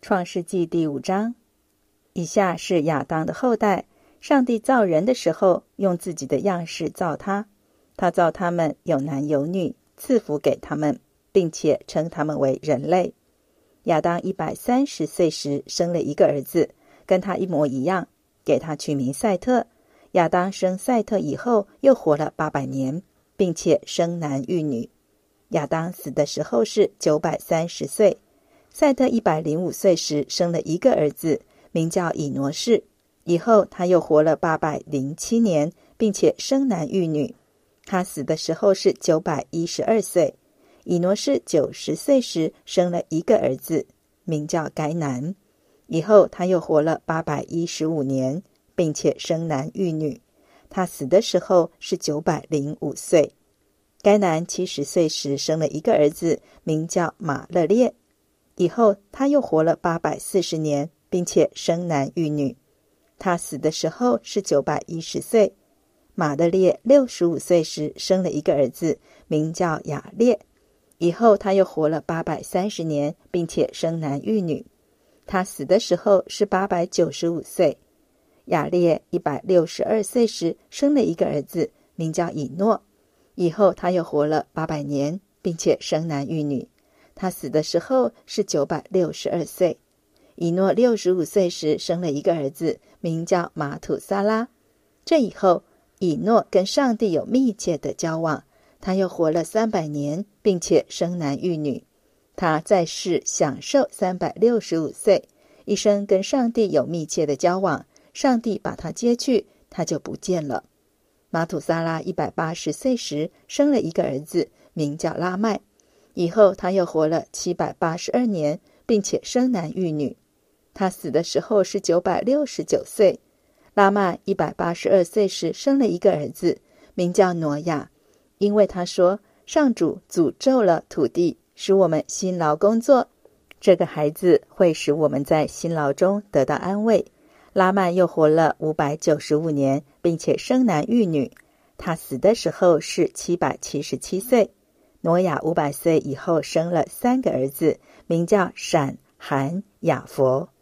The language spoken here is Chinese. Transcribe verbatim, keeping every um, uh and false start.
创世纪第五章，以下是亚当的后代。上帝造人的时候，用自己的样式造他，他造他们有男有女，赐福给他们，并且称他们为人类。亚当一百三十岁时生了一个儿子，跟他一模一样，给他取名赛特。亚当生赛特以后，又活了八百年，并且生男育女。亚当死的时候是九百三十岁。赛特一百零五岁时生了一个儿子，名叫以挪士。以后他又活了八百零七年，并且生男育女。他死的时候是九百一十二岁。以挪士九十岁时生了一个儿子，名叫该南。以后他又活了八百一十五年，并且生男育女。他死的时候是九百零五岁。该南七十岁时生了一个儿子，名叫马勒列。以后他又活了八百四十年，并且生男育女。他死的时候是九百一十岁。马勒列六十五岁时生了一个儿子，名叫雅列。以后他又活了八百三十年，并且生男育女。他死的时候是八百九十五岁。雅列一百六十二岁时生了一个儿子，名叫以诺。以后他又活了八百年，并且生男育女。他死的时候是九百六十二岁。以诺六十五岁时生了一个儿子，名叫马土撒拉。这以后，以诺跟上帝有密切的交往，他又活了三百年，并且生男育女。他在世享受三百六十五岁，一生跟上帝有密切的交往。上帝把他接去，他就不见了。马土撒拉一百八十岁时生了一个儿子，名叫拉麦。以后他又活了七百八十二年，并且生男育女。他死的时候是九百六十九岁。拉麦一百八十二岁时生了一个儿子，名叫挪亚。因为他说，上主诅咒了土地，使我们辛劳工作，这个孩子会使我们在辛劳中得到安慰。拉麦又活了五百九十五年，并且生男育女。他死的时候是七百七十七岁。挪亚五百岁以后生了三个儿子，名叫闪、含、雅佛。